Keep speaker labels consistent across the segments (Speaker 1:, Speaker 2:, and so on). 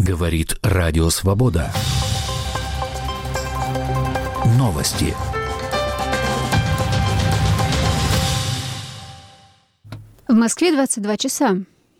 Speaker 1: Говорит Радио Свобода. Новости.
Speaker 2: В Москве 22 часа.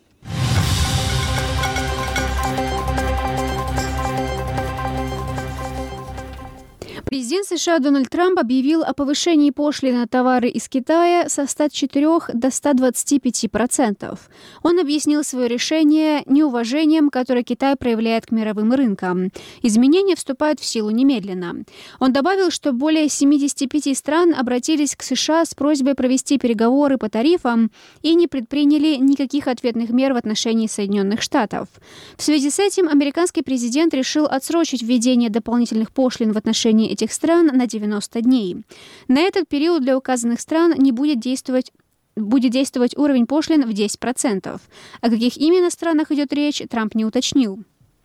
Speaker 2: Президент США Дональд Трамп объявил о повышении пошлин на товары из Китая со 104 до 125%. Он объяснил свое решение неуважением, которое Китай проявляет к мировым рынкам. Изменения вступают в силу немедленно. Он добавил, что более 75 стран обратились к США с просьбой провести переговоры по тарифам и не предприняли никаких ответных мер в отношении Соединенных Штатов. В связи с этим американский президент решил отсрочить введение дополнительных пошлин в отношении этих стран на 90 дней. На этот период для указанных стран не будет действовать уровень пошлин в 10%. О каких именно странах идет речь, Трамп не уточнил.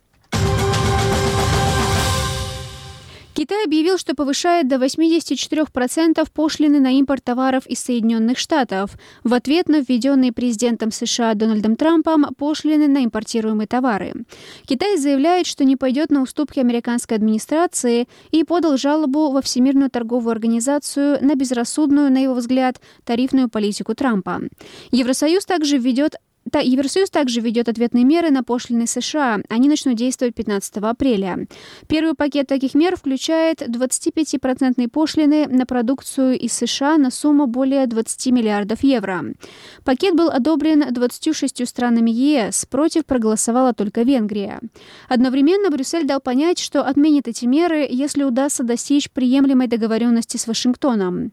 Speaker 2: Китай объявил, что повышает до 84% пошлины на импорт товаров из Соединенных Штатов в ответ на введенные президентом США Дональдом Трампом пошлины на импортируемые товары. Китай заявляет, что не пойдет на уступки американской администрации и подал жалобу во Всемирную торговую организацию на безрассудную, на его взгляд, тарифную политику Трампа. Евросоюз также ведет ответные меры на пошлины США. Они начнут действовать 15 апреля. Первый пакет таких мер включает 25% пошлины на продукцию из США на сумму более 20 миллиардов евро. Пакет был одобрен 26 странами ЕС. Против проголосовала только Венгрия. Одновременно Брюссель дал понять, что отменит эти меры, если удастся достичь приемлемой договоренности с Вашингтоном.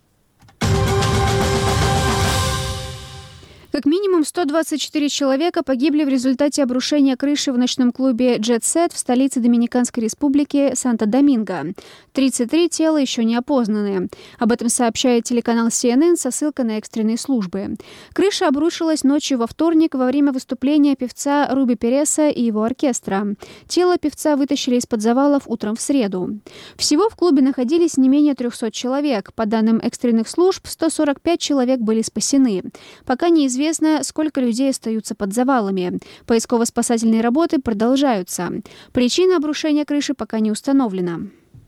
Speaker 2: Как минимум 124 человека погибли в результате обрушения крыши в ночном клубе Jet Set в столице Доминиканской республики Санто-Доминго. 33 тела еще не опознаны. Об этом сообщает телеканал CNN со ссылкой на экстренные службы. Крыша обрушилась ночью во вторник во время выступления певца Руби Переса и его оркестра. Тело певца вытащили из-под завалов утром в среду. Всего в клубе находились не менее 300 человек. По данным экстренных служб, 145 человек были спасены. Пока неизвестно, сколько людей остаются под завалами. Поисково-спасательные работы продолжаются. Причина обрушения крыши пока не установлена.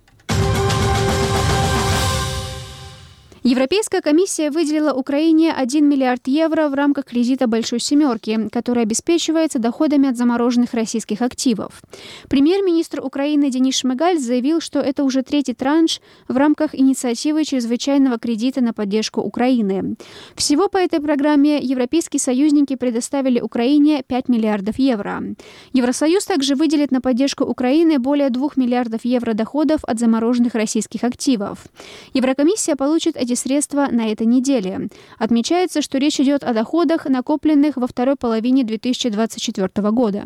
Speaker 2: Европейская комиссия выделила Украине 1 миллиард евро в рамках кредита «Большой семерки», который обеспечивается доходами от замороженных российских активов. Премьер-министр Украины Денис Шмыгаль заявил, что это уже третий транш в рамках инициативы чрезвычайного кредита на поддержку Украины. Всего по этой программе европейские союзники предоставили Украине 5 миллиардов евро. Евросоюз также выделит на поддержку Украины более 2 миллиардов евро доходов от замороженных российских активов. Еврокомиссия получит эти средства на этой неделе. Отмечается, что речь идет о доходах, накопленных во второй половине 2024 года.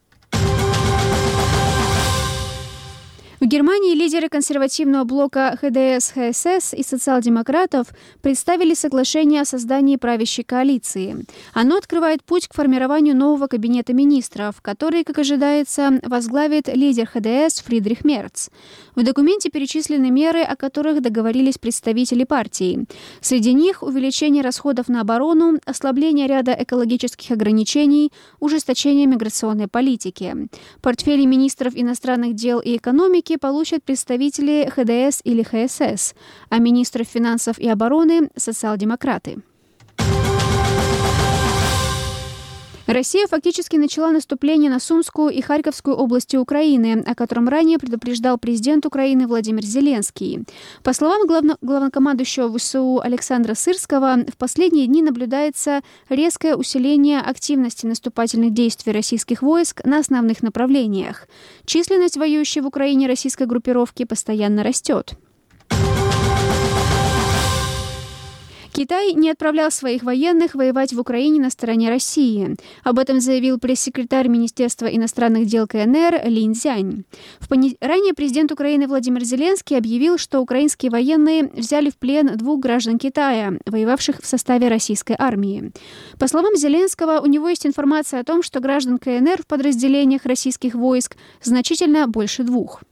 Speaker 2: В Германии лидеры консервативного блока ХДС-ХСС и социал-демократов представили соглашение о создании правящей коалиции. Оно открывает путь к формированию нового кабинета министров, который, как ожидается, возглавит лидер ХДС Фридрих Мерц. В документе перечислены меры, о которых договорились представители партии. Среди них увеличение расходов на оборону, ослабление ряда экологических ограничений, ужесточение миграционной политики. Портфели министров иностранных дел и экономики получат представители ХДС или ХСС, а министров финансов и обороны – социал-демократы. Россия фактически начала наступление на Сумскую и Харьковскую области Украины, о котором ранее предупреждал президент Украины Владимир Зеленский. По словам главнокомандующего ВСУ Александра Сырского, в последние дни наблюдается резкое усиление активности наступательных действий российских войск на основных направлениях. Численность воюющей в Украине российской группировки постоянно растет. Китай не отправлял своих военных воевать в Украине на стороне России. Об этом заявил пресс-секретарь Министерства иностранных дел КНР Лин Цзянь. Ранее президент Украины Владимир Зеленский объявил, что украинские военные взяли в плен 2 граждан Китая, воевавших в составе российской армии. По словам Зеленского, у него есть информация о том, что граждан КНР в подразделениях российских войск значительно больше 2.